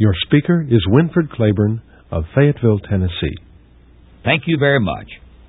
Your speaker is Winfred Claiborne of Fayetteville, Tennessee. Thank you very much.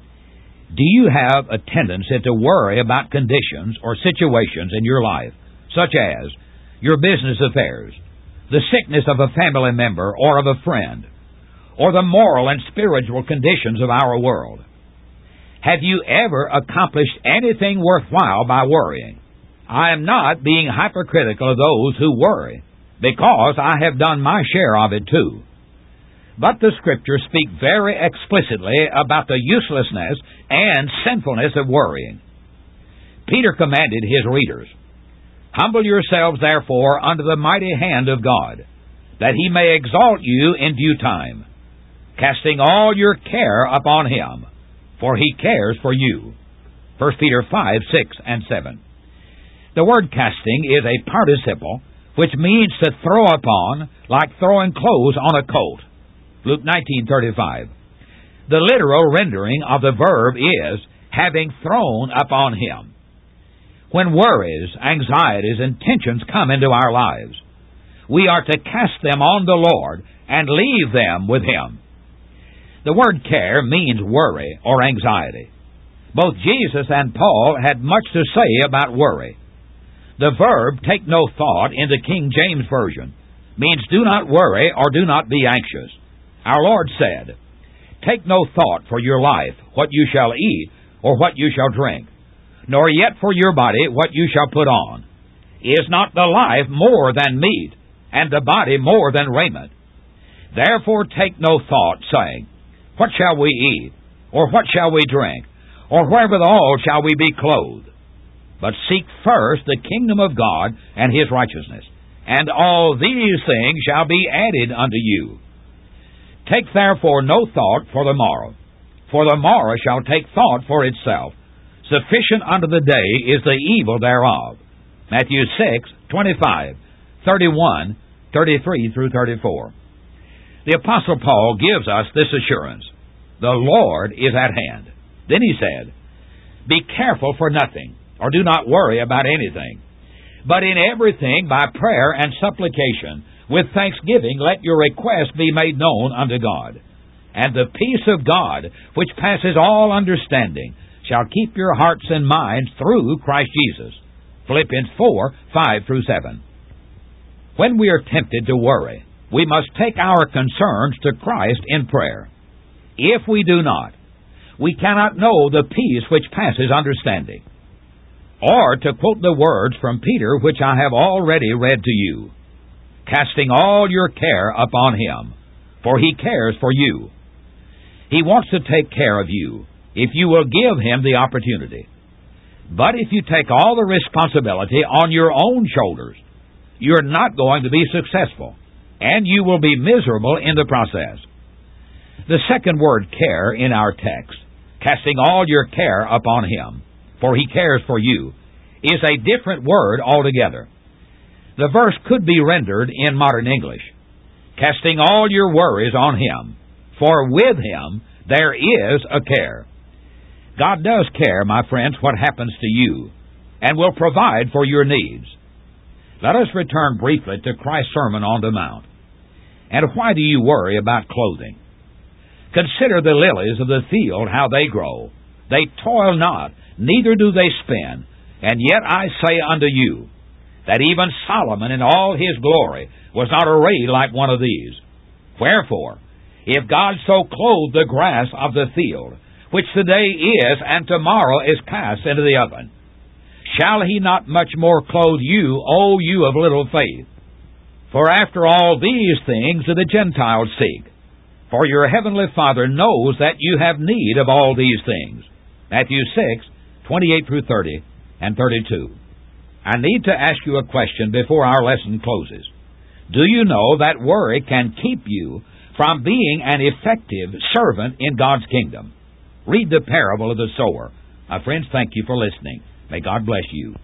Do you have a tendency to worry about conditions or situations in your life, such as your business affairs, the sickness of a family member or of a friend, or the moral and spiritual conditions of our world? Have you ever accomplished anything worthwhile by worrying? I am not being hypercritical of those who worry, because I have done my share of it too. But the Scriptures speak very explicitly about the uselessness and sinfulness of worrying. Peter commanded his readers, "Humble yourselves therefore under the mighty hand of God, that he may exalt you in due time, casting all your care upon him, for he cares for you." 1 Peter 5, 6, and 7. The word casting is a participle which means to throw upon, like throwing clothes on a colt. Luke 19:35. The literal rendering of the verb is having thrown upon him. When worries, anxieties, and tensions come into our lives, we are to cast them on the Lord and leave them with him. The word care means worry or anxiety. Both Jesus and Paul had much to say about worry. The verb take no thought in the King James Version means do not worry or do not be anxious. Our Lord said, "Take no thought for your life, what you shall eat, or what you shall drink, nor yet for your body what you shall put on. Is not the life more than meat, and the body more than raiment? Therefore take no thought, saying, What shall we eat, or what shall we drink, or wherewithal shall we be clothed? But seek first the kingdom of God and his righteousness, and all these things shall be added unto you. Take therefore no thought for the morrow shall take thought for itself. Sufficient unto the day is the evil thereof." Matthew 6, 25, 31, 33 through 34. The Apostle Paul gives us this assurance: the Lord is at hand. Then he said, "Be careful for nothing, or do not worry about anything, but in everything by prayer and supplication, with thanksgiving, let your requests be made known unto God. And the peace of God, which passes all understanding, shall keep your hearts and minds through Christ Jesus." Philippians 4, 5 through 7. When we are tempted to worry, we must take our concerns to Christ in prayer. If we do not, we cannot know the peace which passes understanding. Or, to quote the words from Peter which I have already read to you, "Casting all your care upon him, for he cares for you." He wants to take care of you if you will give him the opportunity. But if you take all the responsibility on your own shoulders, you're not going to be successful, and you will be miserable in the process. The second word, care, in our text, "casting all your care upon him, for he cares for you," is a different word altogether. The verse could be rendered in modern English, "Casting all your worries on him, for with him there is a care." God does care, my friends, what happens to you, and will provide for your needs. Let us return briefly to Christ's Sermon on the Mount. And why do you worry about clothing? Consider the lilies of the field, how they grow. They toil not, neither do they spin. And yet I say unto you, that even Solomon in all his glory was not arrayed like one of these. Wherefore, if God so clothe the grass of the field, which today is and tomorrow is cast into the oven, shall he not much more clothe you, O you of little faith? For after all these things do the Gentiles seek. For your heavenly Father knows that you have need of all these things. Matthew 6, 28 through 30 and 32. I need to ask you a question before our lesson closes. Do you know that worry can keep you from being an effective servant in God's kingdom? Read the parable of the sower. My friends, thank you for listening. May God bless you.